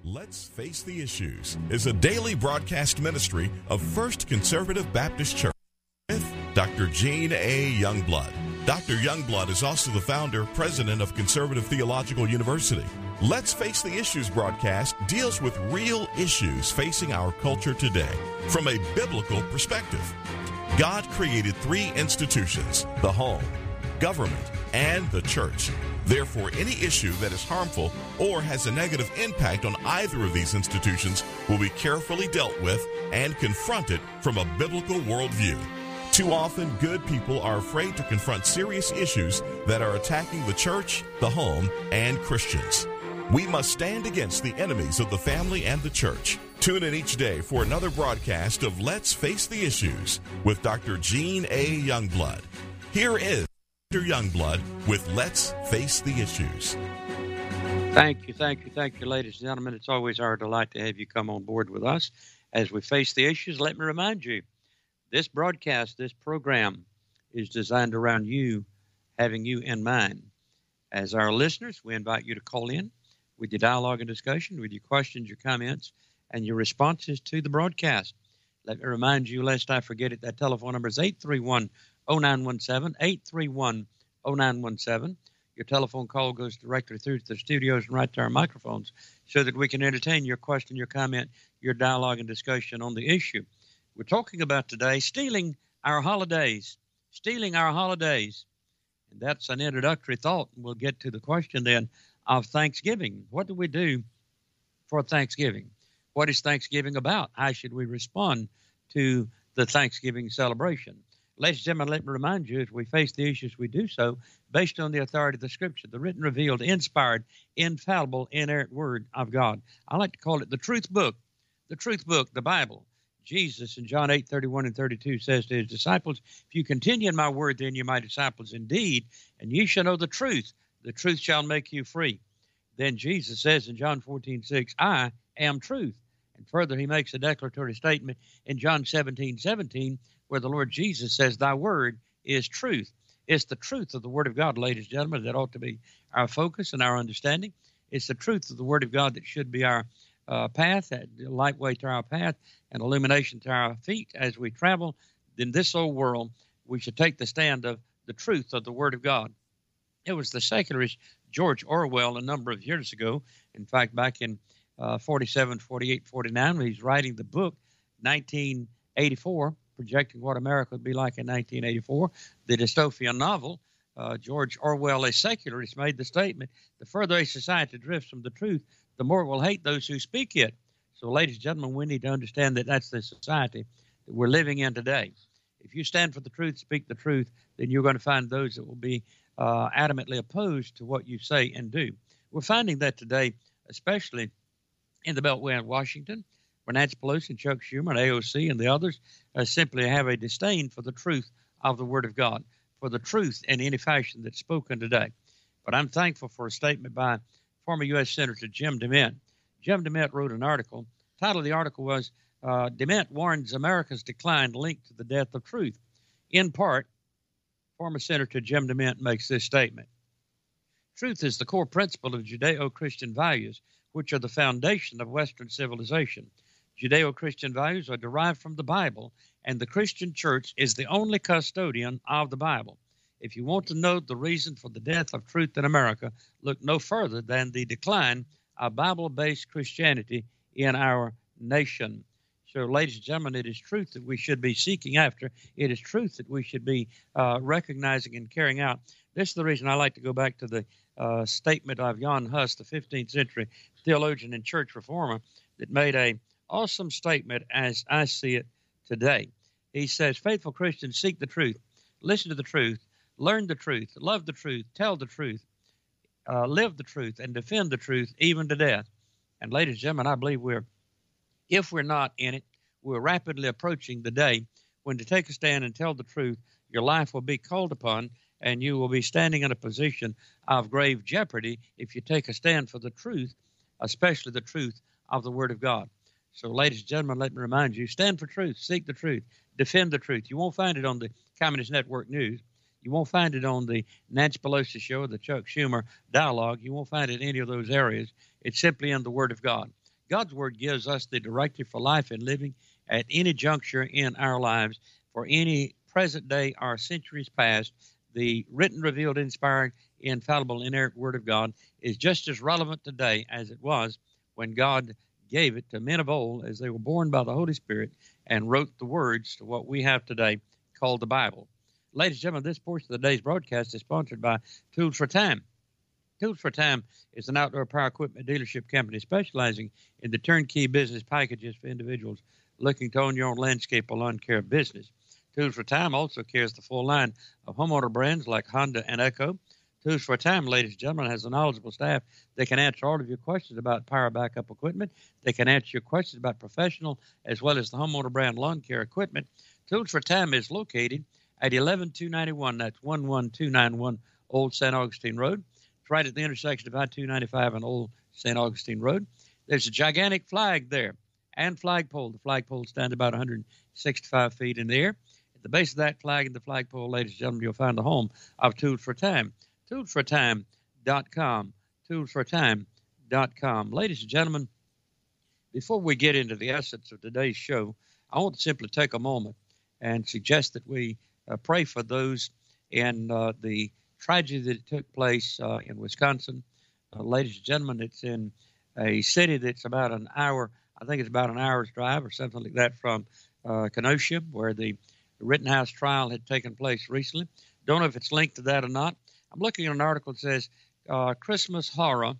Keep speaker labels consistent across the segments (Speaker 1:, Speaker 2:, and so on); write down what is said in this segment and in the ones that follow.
Speaker 1: Let's Face the Issues is a daily broadcast ministry of First Conservative Baptist Church with Dr. Gene A. Youngblood. Dr. Youngblood is also the founder, president of Conservative Theological University. Let's Face the Issues broadcast deals with real issues facing our culture today from a biblical perspective. God created three institutions: the home, government, and the church. Therefore, any issue that is harmful or has a negative impact on either of these institutions will be carefully dealt with and confronted from a biblical worldview. Too often, good people are afraid to confront serious issues that are attacking the church, the home, and Christians. We must stand against the enemies of the family and the church. Tune in each day for another broadcast of Let's Face the Issues with Dr. Gene A. Youngblood. Here is Dr. Youngblood with Let's Face the Issues.
Speaker 2: Thank you, ladies and gentlemen. It's always our delight to have you come on board with us as we face the issues. Let me remind you, this broadcast, this program is designed around you, having you in mind. As our listeners, we invite you to call in with your dialogue and discussion, with your questions, your comments, and your responses to the broadcast. Let me remind you, lest I forget it, that telephone number is 831-0917, 831-0917. Your telephone call goes directly through to the studios and right to our microphones so that we can entertain your question, your comment, your dialogue and discussion on the issue. We're talking about today stealing our holidays. And that's an introductory thought. We'll get to the question then of Thanksgiving. What do we do for Thanksgiving? What is Thanksgiving about? How should we respond to the Thanksgiving celebration? Ladies and gentlemen, let me remind you, as we face the issues, we do so based on the authority of the Scripture, the written, revealed, inspired, infallible, inerrant Word of God. I like to call it the truth book, the Bible. Jesus in John 8:31 and 32 says to his disciples, "If you continue in my word, then you're my disciples indeed, and ye shall know the truth. The truth shall make you free." Then Jesus says in John 14:6, "I am truth." And further, he makes a declaratory statement in John 17:17, where the Lord Jesus says, "Thy word is truth." It's the truth of the Word of God, ladies and gentlemen, that ought to be our focus and our understanding. It's the truth of the Word of God that should be our path, light way to our path, and illumination to our feet as we travel in this old world. We should take the stand of the truth of the Word of God. It was the secularist George Orwell a number of years ago, in fact, back in 47, 48, 49, when he's writing the book 1984, projecting what America would be like in 1984, the dystopian novel. George Orwell, a secularist, made the statement, "The further a society drifts from the truth, the more it will hate those who speak it." So, ladies and gentlemen, we need to understand that that's the society that we're living in today. If you stand for the truth, speak the truth, then you're going to find those that will be adamantly opposed to what you say and do. We're finding that today, especially in the Beltway in Washington, where Nancy Pelosi and Chuck Schumer and AOC and the others simply have a disdain for the truth of the Word of God, for the truth in any fashion that's spoken today. But I'm thankful for a statement by former U.S. Senator Jim DeMint. Jim DeMint wrote an article. The title of the article was, DeMint Warns America's Decline Linked to the Death of Truth. In part, former Senator Jim DeMint makes this statement: "Truth is the core principle of Judeo-Christian values, which are the foundation of Western civilization. Judeo-Christian values are derived from the Bible, and the Christian church is the only custodian of the Bible. If you want to know the reason for the death of truth in America, look no further than the decline of Bible-based Christianity in our nation." So, ladies and gentlemen, it is truth that we should be seeking after. It is truth that we should be recognizing and carrying out. This is the reason I like to go back to the statement of Jan Hus, the 15th century theologian and church reformer, that made a awesome statement as I see it today. He says, "Faithful Christians seek the truth, listen to the truth, learn the truth, love the truth, tell the truth, live the truth, and defend the truth even to death." And ladies and gentlemen, I believe if we're not in it, we're rapidly approaching the day when to take a stand and tell the truth, your life will be called upon, and you will be standing in a position of grave jeopardy if you take a stand for the truth, especially the truth of the Word of God. So, ladies and gentlemen, let me remind you, stand for truth, seek the truth, defend the truth. You won't find it on the Communist Network News. You won't find it on the Nancy Pelosi show or the Chuck Schumer dialogue. You won't find it in any of those areas. It's simply in the Word of God. God's Word gives us the directive for life and living at any juncture in our lives, for any present day or centuries past. The written, revealed, inspired, infallible, inerrant Word of God is just as relevant today as it was when God gave it to men of old as they were born by the Holy Spirit and wrote the words to what we have today called the Bible. Ladies and gentlemen, this portion of the day's broadcast is sponsored by Tools for Time. Tools for Time is an outdoor power equipment dealership company specializing in the turnkey business packages for individuals looking to own your own landscape or lawn care business. Tools for Time also carries the full line of homeowner brands like Honda and Echo. Tools for Time, ladies and gentlemen, has a knowledgeable staff that can answer all of your questions about power backup equipment. They can answer your questions about professional as well as the homeowner brand lawn care equipment. Tools for Time is located at 11291. That's 11291 Old St. Augustine Road. It's right at the intersection of I-295 and Old St. Augustine Road. There's a gigantic flag there and flagpole. The flagpole stands about 165 feet in the air. At the base of that flag and the flagpole, ladies and gentlemen, you'll find the home of Tools for Time. ToolsForTime.com. ToolsForTime.com. Ladies and gentlemen, before we get into the essence of today's show, I want to simply take a moment and suggest that we pray for those in the tragedy that took place in Wisconsin. Ladies and gentlemen, it's in a city that's about an hour, I think it's about an hour's drive or something like that from Kenosha, where the Rittenhouse trial had taken place recently. Don't know if it's linked to that or not. I'm looking at an article that says Christmas horror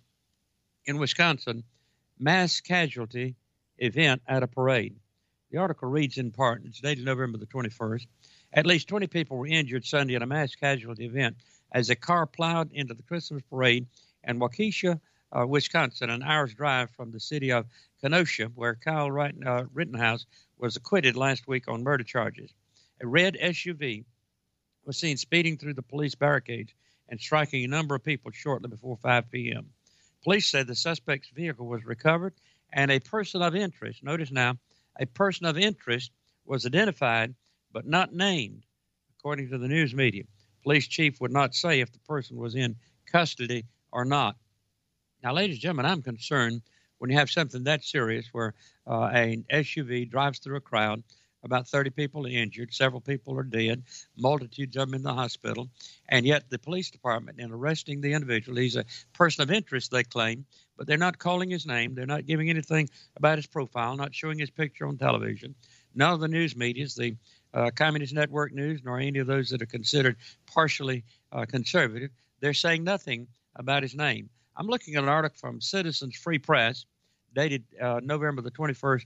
Speaker 2: in Wisconsin, mass casualty event at a parade. The article reads in part, and it's dated November the 21st, at least 20 people were injured Sunday in a mass casualty event as a car plowed into the Christmas parade in Waukesha, Wisconsin, an hour's drive from the city of Kenosha, where Kyle Rittenhouse was acquitted last week on murder charges. A red SUV was seen speeding through the police barricades and striking a number of people shortly before 5 p.m. Police said the suspect's vehicle was recovered and a person of interest, notice now, a person of interest was identified but not named, according to the news media. Police chief would not say if the person was in custody or not. Now, ladies and gentlemen, I'm concerned when you have something that serious where an SUV drives through a crowd, about 30 people are injured, several people are dead, multitudes of them in the hospital, and yet the police department, in arresting the individual, he's a person of interest, they claim, but they're not calling his name, they're not giving anything about his profile, not showing his picture on television. None of the news medias, the Communist Network News, nor any of those that are considered partially conservative, they're saying nothing about his name. I'm looking at an article from Citizens Free Press, dated November the 21st,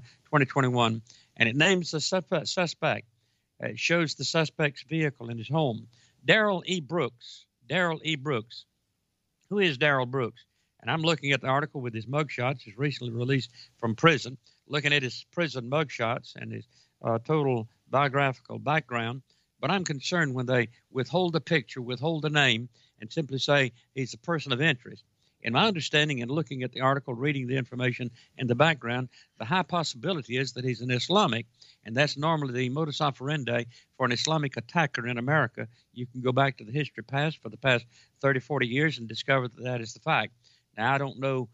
Speaker 2: 2021, and it names the suspect. It shows the suspect's vehicle in his home. Darrell E. Brooks. Darrell E. Brooks. Who is Darrell Brooks? And I'm looking at the article with his mugshots. He's recently released from prison, looking at his prison mugshots and his total biographical background. But I'm concerned when they withhold the picture, withhold the name, and simply say he's a person of interest. In my understanding and looking at the article, reading the information in the background, the high possibility is that he's an Islamic, and that's normally the modus operandi for an Islamic attacker in America. You can go back to the history past for the past 30, 40 years and discover that that is the fact. Now, I don't know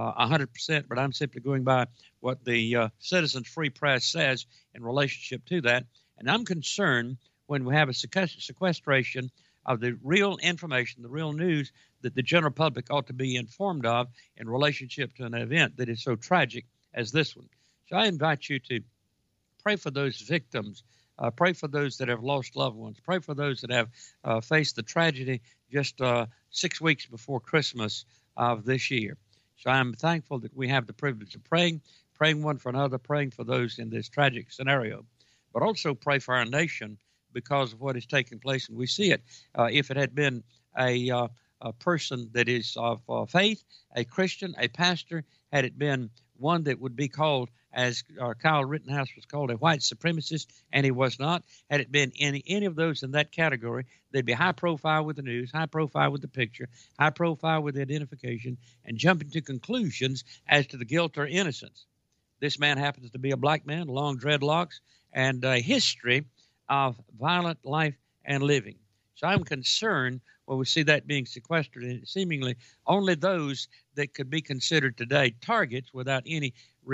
Speaker 2: 100%, but I'm simply going by what the Citizens Free Press says in relationship to that. And I'm concerned when we have a sequestration of the real information, the real news that the general public ought to be informed of in relationship to an event that is so tragic as this one. So I invite you to pray for those victims, pray for those that have lost loved ones, pray for those that have faced the tragedy just 6 weeks before Christmas of this year. So I'm thankful that we have the privilege of praying one for another, praying for those in this tragic scenario, but also pray for our nation because of what is taking place, and we see it. If it had been a person that is of faith, a Christian, a pastor, had it been one that would be called, as Kyle Rittenhouse was called, a white supremacist, and he was not, had it been any of those in that category, they'd be high profile with the news, high profile with the picture, high profile with the identification, and jumping to conclusions as to the guilt or innocence. This man happens to be a black man, long dreadlocks, and a history of violent life and living. So I'm concerned Well, we see that being sequestered, and seemingly only those that could be considered today targets without any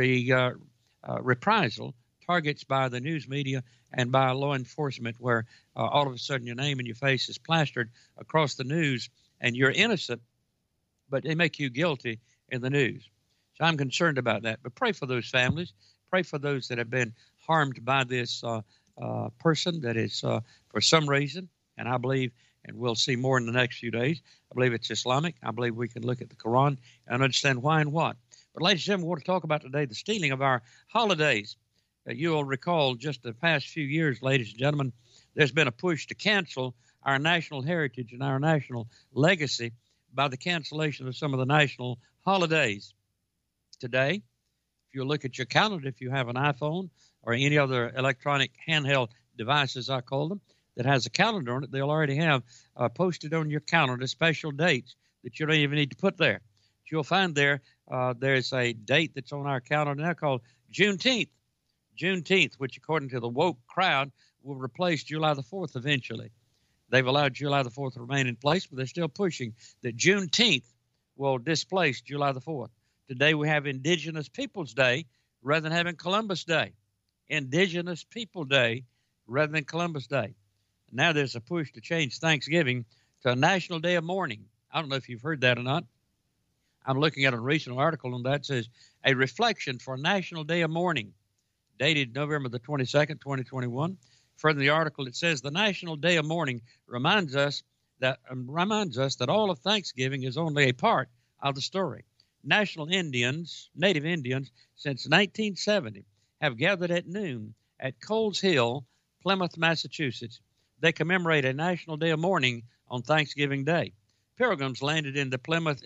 Speaker 2: reprisal, targets by the news media and by law enforcement, where all of a sudden your name and your face is plastered across the news, and you're innocent, but they make you guilty in the news. So I'm concerned about that. But pray for those families. Pray for those that have been harmed by this person that is, for some reason, and I believe, and we'll see more in the next few days, I believe it's Islamic. I believe we can look at the Quran and understand why and what. But ladies and gentlemen, we want to talk about today the stealing of our holidays. You'll recall just the past few years, ladies and gentlemen, there's been a push to cancel our national heritage and our national legacy by the cancellation of some of the national holidays. Today, if you look at your calendar, if you have an iPhone or any other electronic handheld device, as I call them, that has a calendar on it, they'll already have posted on your calendar special dates that you don't even need to put there. But you'll find there's a date that's on our calendar now called Juneteenth. Juneteenth, which according to the woke crowd will replace July the 4th eventually. They've allowed July the 4th to remain in place, but they're still pushing that Juneteenth will displace July the 4th. Today we have Indigenous Peoples Day rather than having Columbus Day. Indigenous People Day rather than Columbus Day. Now there's a push to change Thanksgiving to a National Day of Mourning. I don't know if you've heard that or not. I'm looking at a recent article on that. It says, a reflection for National Day of Mourning, dated November the 22nd, 2021. Further in the article, it says, the National Day of Mourning reminds us that all of Thanksgiving is only a part of the story. Native Indians, since 1970, have gathered at noon at Coles Hill, Plymouth, Massachusetts. They commemorate a National Day of Mourning on Thanksgiving Day. Pilgrims landed in Plymouth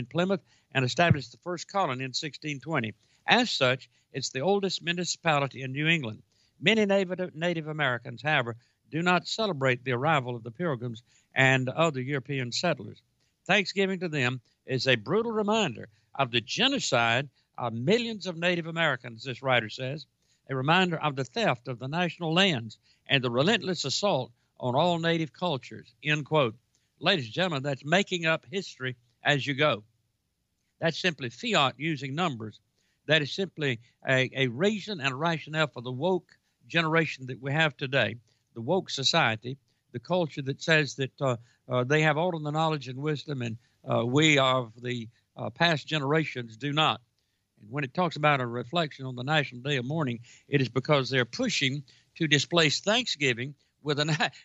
Speaker 2: and established the first colony in 1620. As such, it's the oldest municipality in New England. Many Native Americans, however, do not celebrate the arrival of the Pilgrims and other European settlers. Thanksgiving to them is a brutal reminder of the genocide of millions of Native Americans, this writer says, a reminder of the theft of the national lands and the relentless assault on all Native cultures, end quote. Ladies and gentlemen, that's making up history as you go. That's simply fiat using numbers. That is simply a reason and a rationale for the woke generation that we have today, the woke society, the culture that says that they have all of the knowledge and wisdom and we of the past generations do not. And when it talks about a reflection on the National Day of Mourning, it is because they're pushing to displace Thanksgiving with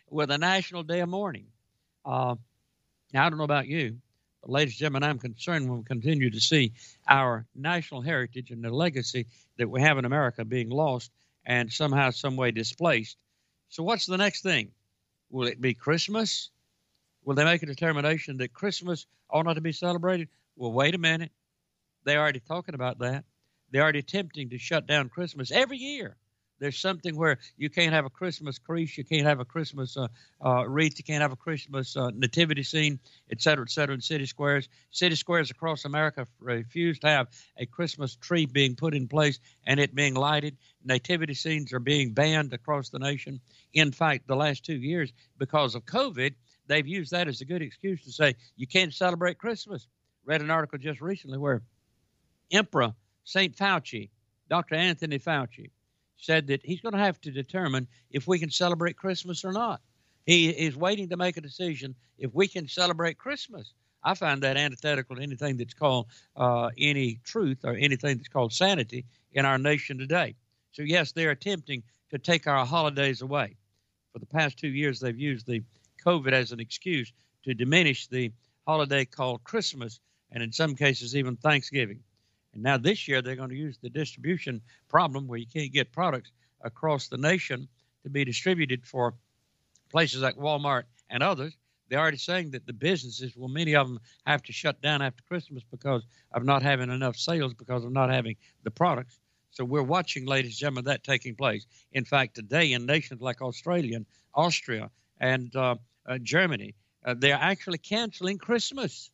Speaker 2: a National Day of Mourning. Now, I don't know about you, but ladies and gentlemen, I'm concerned when we continue to see our national heritage and the legacy that we have in America being lost and somehow, some way displaced. So what's the next thing? Will it be Christmas? Will they make a determination that Christmas ought not to be celebrated? Well, wait a minute. They're already talking about that. They're already attempting to shut down Christmas every year. There's something where you can't have a Christmas creche, you can't have a Christmas wreath, you can't have a Christmas nativity scene, et cetera, in city squares. City squares across America refuse to have a Christmas tree being put in place and it being lighted. Nativity scenes are being banned across the nation. In fact, the last 2 years, because of COVID, they've used that as a good excuse to say you can't celebrate Christmas. Read an article just recently where Emperor St. Fauci, Dr. Anthony Fauci, said that he's going to have to determine if we can celebrate Christmas or not. He is waiting to make a decision if we can celebrate Christmas. I find that antithetical to anything that's called any truth or anything that's called sanity in our nation today. So, yes, they're attempting to take our holidays away. For the past 2 years, they've used the COVID as an excuse to diminish the holiday called Christmas and in some cases even Thanksgiving. And now this year, they're going to use the distribution problem where you can't get products across the nation to be distributed for places like Walmart and others. They're already saying that the businesses, well, many of them have to shut down after Christmas because of not having enough sales, because of not having the products. So we're watching, ladies and gentlemen, that taking place. In fact, today in nations like Australia and Austria and Germany, they're actually canceling Christmas.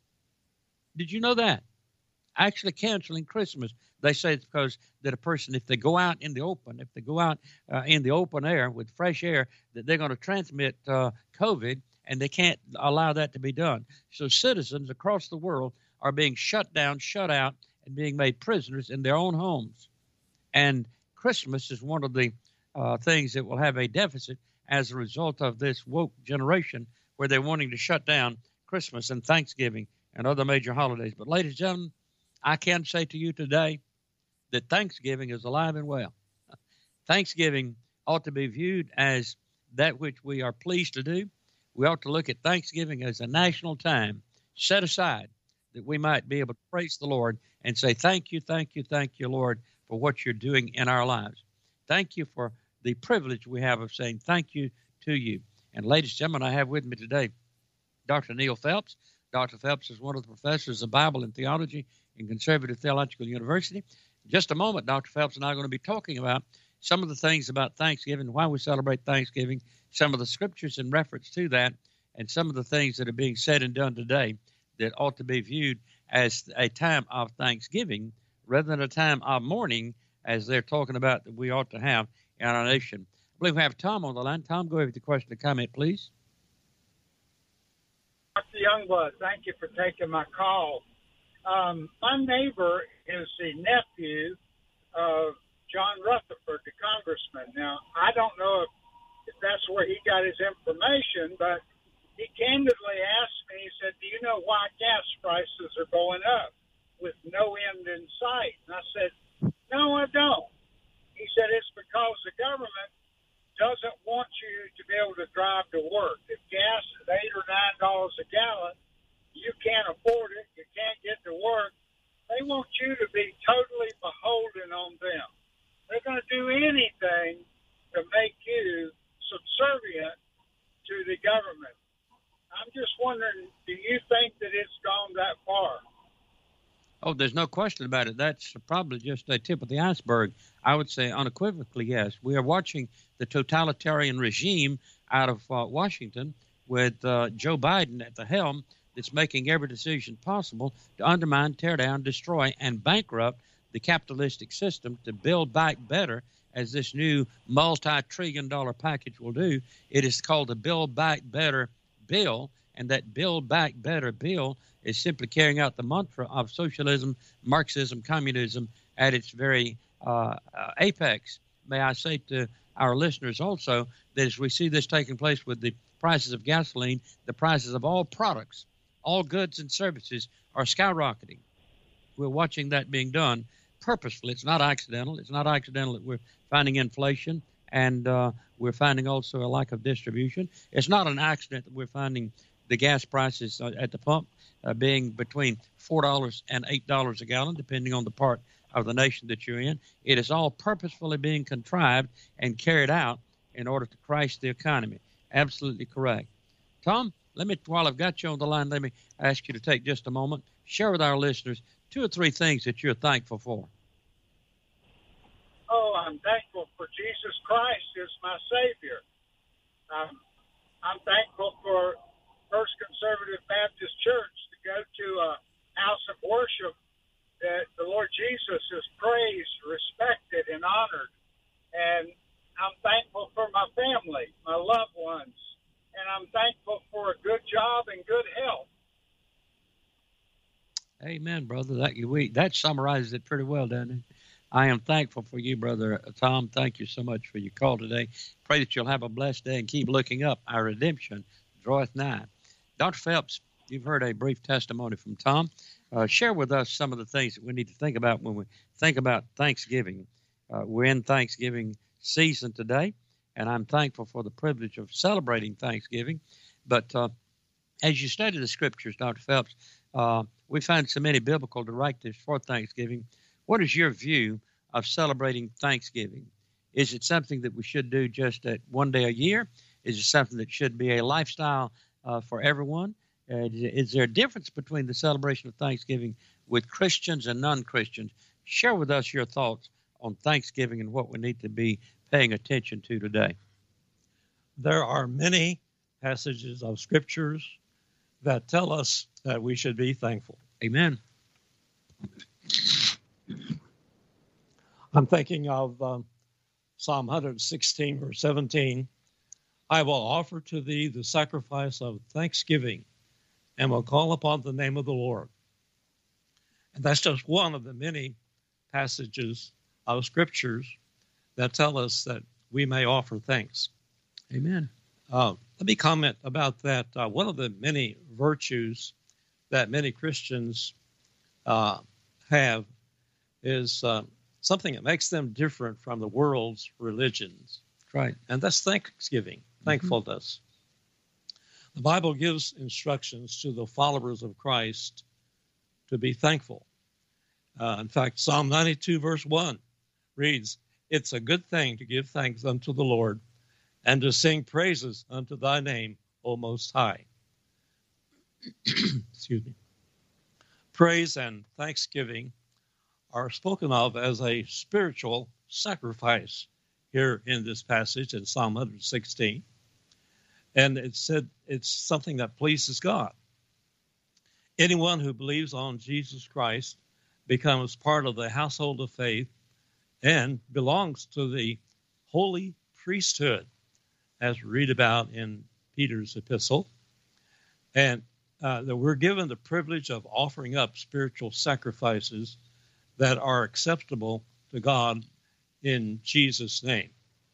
Speaker 2: Did you know that? Actually canceling Christmas. They say it's because that a person, if they go out in the open, in the open air with fresh air, that they're going to transmit COVID and they can't allow that to be done. So citizens across the world are being shut down, shut out, and being made prisoners in their own homes. And Christmas is one of the things that will have a deficit as a result of this woke generation where they're wanting to shut down Christmas and Thanksgiving and other major holidays. But ladies and gentlemen, I can say to you today that Thanksgiving is alive and well. Thanksgiving ought to be viewed as that which we are pleased to do. We ought to look at Thanksgiving as a national time set aside that we might be able to praise the Lord and say, thank you, Lord, for what you're doing in our lives. Thank you for the privilege we have of saying thank you to you. And ladies and gentlemen, I have with me today Dr. Neil Phelps. Dr. Phelps is one of the professors of Bible and theology in Conservative Theological University. In just a moment, Dr. Phelps and I are going to be talking about some of the things about Thanksgiving, why we celebrate Thanksgiving, some of the scriptures in reference to that, and some of the things that are being said and done today that ought to be viewed as a time of thanksgiving rather than a time of mourning, as they're talking about that we ought to have in our nation. I believe we have Tom on the line. Tom, go ahead with the question or comment, please.
Speaker 3: Dr. Youngblood, thank you for taking my call. My neighbor is the nephew of John Rutherford, the congressman. Now, I don't know if that's where he got his information, but he candidly asked me, he said, do you know why gas prices are going up with no end in sight? And I said, no, I don't. He said, it's because the government doesn't want you to be able to drive to work. If gas is $8 or $9 a gallon, you can't afford it, you can't get to work. They want you to be totally beholden on them. They're going to do anything to make you subservient to the government. I'm just wondering, do you think that it's gone that far?
Speaker 2: Oh, there's no question about it. That's probably just a tip of the iceberg. I would say unequivocally, yes. We are watching the totalitarian regime out of Washington with Joe Biden at the helm that's making every decision possible to undermine, tear down, destroy, and bankrupt the capitalistic system to build back better, as this new multi-trillion-dollar package will do. It is called the Build Back Better bill, and that Build Back Better bill is simply carrying out the mantra of socialism, Marxism, communism at its very apex. May I say to our listeners also that as we see this taking place with the prices of gasoline, the prices of all products, all goods and services are skyrocketing. We're watching that being done purposefully. It's not accidental. It's not accidental that we're finding inflation and we're finding also a lack of distribution. It's not an accident that we're finding the gas prices at the pump being between $4 and $8 a gallon, depending on the part of the nation that you're in. It is all purposefully being contrived and carried out in order to crash the economy. Absolutely correct. Tom, while I've got you on the line, let me ask you to take just a moment, share with our listeners 2 or 3 things that you're thankful for.
Speaker 3: Oh, I'm thankful for Jesus Christ as my Savior. I'm thankful for First Conservative Baptist Church to go to a house of worship that the Lord Jesus is praised, respected, and honored. And I'm thankful for my family, my loved ones, and I'm thankful for a good job and good health.
Speaker 2: Amen, brother. That summarizes it pretty well, doesn't it? I am thankful for you, Brother Tom. Thank you so much for your call today. Pray that you'll have a blessed day and keep looking up. Our redemption draweth nigh. Dr. Phelps, you've heard a brief testimony from Tom. Share with us some of the things that we need to think about when we think about Thanksgiving. We're in Thanksgiving season today, and I'm thankful for the privilege of celebrating Thanksgiving. But as you study the scriptures, Dr. Phelps, we find so many biblical directives for Thanksgiving. What is your view of celebrating Thanksgiving? Is it something that we should do just at one day a year? Is it something that should be a lifestyle for everyone? Is there a difference between the celebration of Thanksgiving with Christians and non-Christians? Share with us your thoughts on Thanksgiving and what we need to be paying attention to today.
Speaker 4: There are many passages of scriptures that tell us that we should be thankful.
Speaker 2: Amen.
Speaker 4: I'm thinking of Psalm 116, verse 17. I will offer to thee the sacrifice of thanksgiving and will call upon the name of the Lord. And that's just one of the many passages of scriptures that tell us that we may offer thanks.
Speaker 2: Amen.
Speaker 4: Let me comment about that. One of the many virtues that many Christians have is something that makes them different from the world's religions.
Speaker 2: Right.
Speaker 4: And that's thanksgiving, thankfulness. The Bible gives instructions to the followers of Christ to be thankful. In fact, Psalm 92, verse 1 reads, "It's a good thing to give thanks unto the Lord and to sing praises unto thy name, O Most High." Excuse me. Praise and thanksgiving are spoken of as a spiritual sacrifice here in this passage in Psalm 116. And it said it's something that pleases God. Anyone who believes on Jesus Christ becomes part of the household of faith and belongs to the holy priesthood, as we read about in Peter's epistle. And that we're given the privilege of offering up spiritual sacrifices that are acceptable to God in Jesus' name.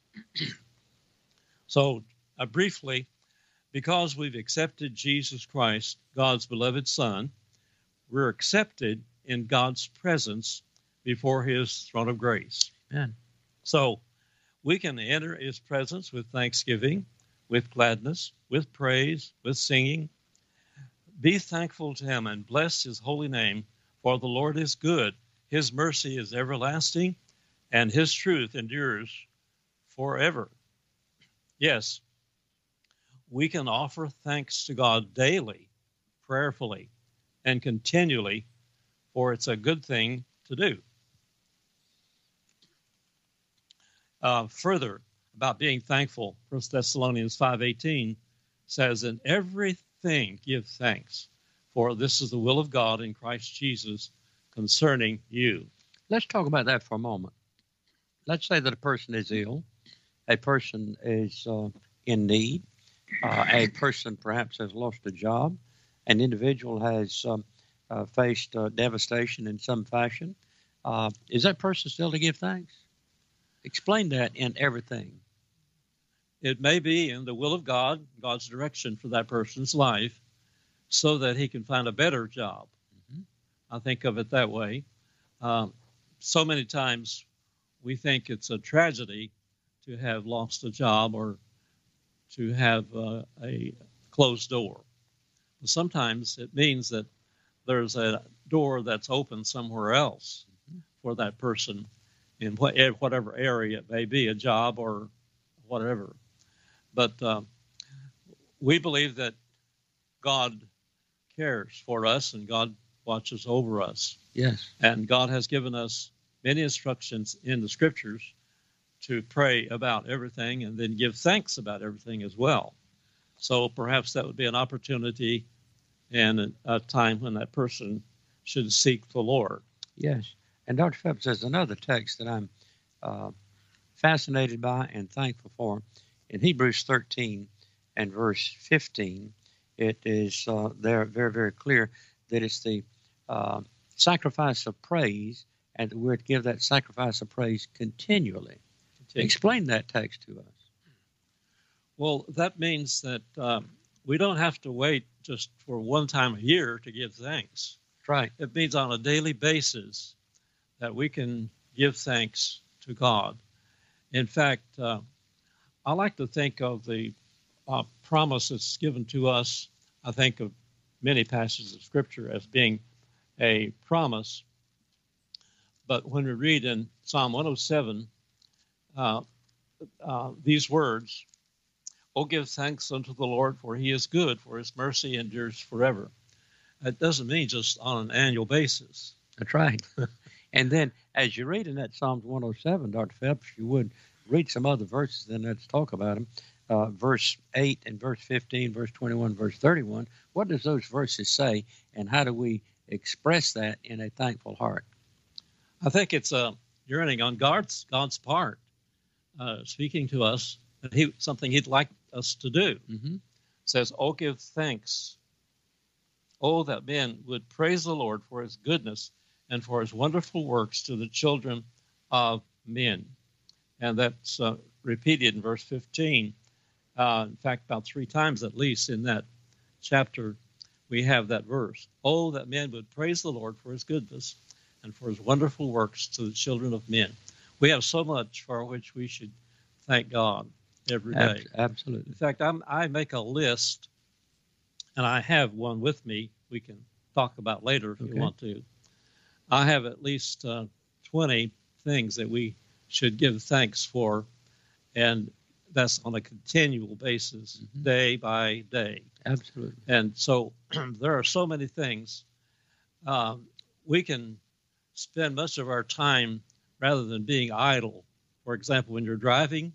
Speaker 4: So, briefly, because we've accepted Jesus Christ, God's beloved Son, we're accepted in God's presence before his throne of grace.
Speaker 2: Amen.
Speaker 4: So, we can enter his presence with thanksgiving, with gladness, with praise, with singing. Be thankful to him and bless his holy name, for the Lord is good. His mercy is everlasting, and his truth endures forever. Yes, we can offer thanks to God daily, prayerfully, and continually, for it's a good thing to do. Further, about being thankful, 1 Thessalonians 5:18 says, "In everything give thanks, for this is the will of God in Christ Jesus concerning you."
Speaker 2: Let's talk about that for a moment. Let's say that a person is ill, a person is in need, a person perhaps has lost a job, an individual has faced devastation in some fashion. Is that person still to give thanks? Explain that in everything.
Speaker 4: It may be in the will of God, God's direction for that person's life, so that he can find a better job. I think of it that way. So many times we think it's a tragedy to have lost a job or to have a closed door. But sometimes it means that there's a door that's open somewhere else for that person in whatever area it may be, a job or whatever. But we believe that God cares for us and God watches over us.
Speaker 2: Yes.
Speaker 4: And God has given us many instructions in the scriptures to pray about everything and then give thanks about everything as well. So perhaps that would be an opportunity and a time when that person should seek the Lord.
Speaker 2: Yes. And Dr. Phelps has another text that I'm fascinated by and thankful for. In Hebrews 13 and verse 15, it is there very, very clear that it's the sacrifice of praise, and that we're to give that sacrifice of praise continually. Explain that text to us.
Speaker 4: Well, that means that we don't have to wait just for one time a year to give thanks.
Speaker 2: That's right.
Speaker 4: It means on a daily basis that we can give thanks to God. In fact, I like to think of the promise that's given to us. I think of many passages of Scripture as being a promise. But when we read in Psalm 107, these words, "Oh, give thanks unto the Lord, for he is good, for his mercy endures forever." That doesn't mean just on an annual basis.
Speaker 2: That's right. And then as you read in that Psalms 107, Dr. Phelps, you would read some other verses, then let's talk about them. Verse 8 and verse 15, verse 21, verse 31. What does those verses say, and how do we express that in a thankful heart?
Speaker 4: I think it's a yearning on God's part, speaking to us and something he'd like us to do.
Speaker 2: Mm-hmm.
Speaker 4: It says, "Oh, give thanks. Oh, that men would praise the Lord for his goodness and for his wonderful works to the children of men." And that's repeated in verse 15. In fact, about 3 times at least in that chapter, we have that verse. "Oh, that men would praise the Lord for his goodness and for his wonderful works to the children of men." We have so much for which we should thank God every day.
Speaker 2: Absolutely.
Speaker 4: In fact, I make a list, and I have one with me we can talk about later if you want to. I have at least 20 things that we should give thanks for, and that's on a continual basis, day by day.
Speaker 2: Absolutely.
Speaker 4: And so there are so many things. We can spend much of our time rather than being idle. For example, when you're driving,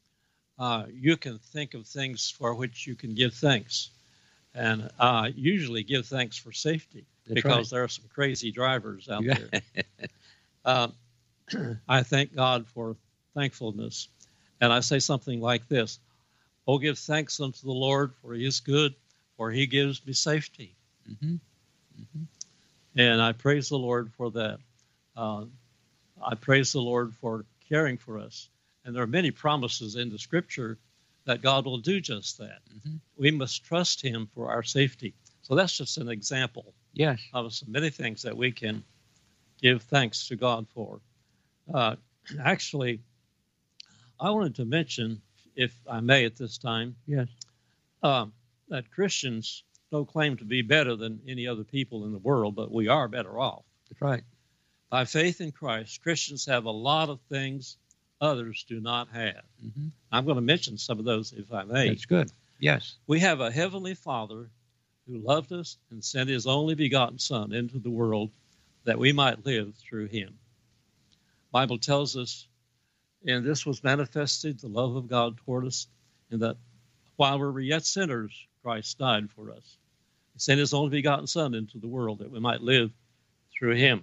Speaker 4: you can think of things for which you can give thanks. And usually give thanks for safety. That's because there are some crazy drivers out there. I thank God for thankfulness. And I say something like this: "Oh, give thanks unto the Lord, for he is good, for he gives me safety."
Speaker 2: Mm-hmm. Mm-hmm.
Speaker 4: And I praise the Lord for that. I praise the Lord for caring for us. And there are many promises in the Scripture that God will do just that. Mm-hmm. We must trust him for our safety. So that's just an example of so many things that we can give thanks to God for. Actually, I wanted to mention, if I may at this time, that Christians don't claim to be better than any other people in the world, but we are better off.
Speaker 2: That's right.
Speaker 4: By faith in Christ, Christians have a lot of things others do not have. Mm-hmm. I'm going to mention some of those, if I may.
Speaker 2: That's good. Yes.
Speaker 4: We have a heavenly Father who loved us and sent his only begotten Son into the world that we might live through him. The Bible tells us, "And this was manifested, the love of God toward us, in that while we were yet sinners, Christ died for us. He sent his only begotten Son into the world that we might live through him."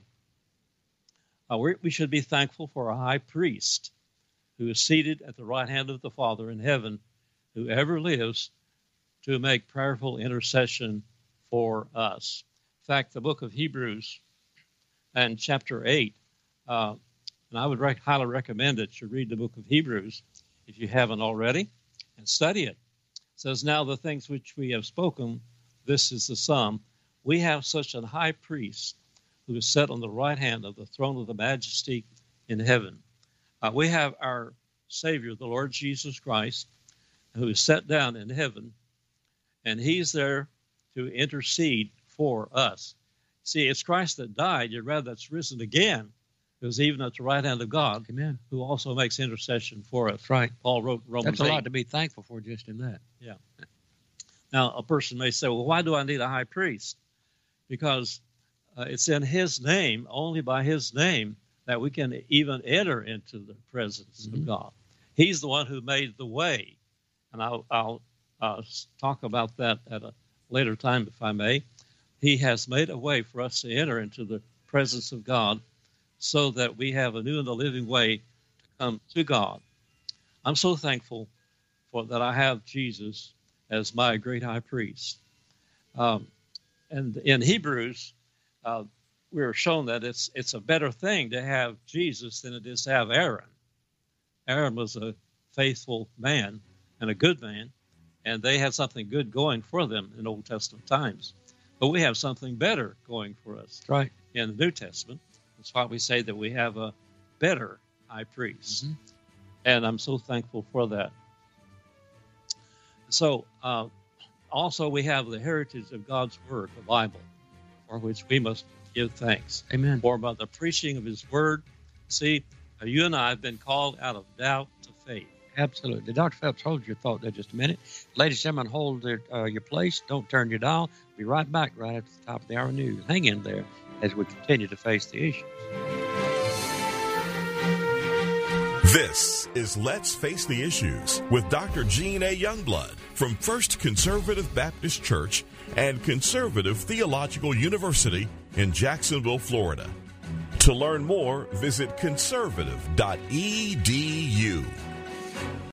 Speaker 4: We should be thankful for a high priest who is seated at the right hand of the Father in heaven, who ever lives to make prayerful intercession for us. In fact, the book of Hebrews and chapter 8, and I would highly recommend that you read the book of Hebrews if you haven't already, and study it. It says, "Now the things which we have spoken, this is the sum. We have such an high priest who is set on the right hand of the throne of the majesty in heaven." We have our Savior, the Lord Jesus Christ, who is set down in heaven, and he's there to intercede for us. See, it's Christ that died, yet rather that's risen again, who's even at the right hand of God,
Speaker 2: Amen,
Speaker 4: who also makes intercession for us.
Speaker 2: That's right.
Speaker 4: Paul wrote Romans 8.
Speaker 2: That's a lot to be thankful for just in that.
Speaker 4: Yeah. Now, a person may say, "Well, why do I need a high priest?" Because it's in his name, only by his name, that we can even enter into the presence of God. He's the one who made the way. And I'll talk about that at a later time, if I may. He has made a way for us to enter into the presence of God so that we have a new and a living way to come to God. I'm so thankful for that I have Jesus as my great high priest. And in Hebrews, we are shown that it's a better thing to have Jesus than it is to have Aaron. Aaron was a faithful man and a good man, and they had something good going for them in Old Testament times. But we have something better going for us in the New Testament. That's why we say that we have a better high priest. And I'm so thankful for that. So also we have the heritage of God's Word, the Bible, for which we must give thanks.
Speaker 2: Amen.
Speaker 4: For by the preaching of his Word, see, you and I have been called out of doubt to faith.
Speaker 2: Absolutely. Dr. Phelps, hold your thought there just a minute. Ladies and gentlemen, hold your place. Don't turn your dial. We'll be right back right at the top of the hour news. Hang in there as we continue to face the issues.
Speaker 1: This is Let's Face the Issues with Dr. Gene A. Youngblood from First Conservative Baptist Church and Conservative Theological University in Jacksonville, Florida. To learn more, visit conservative.edu.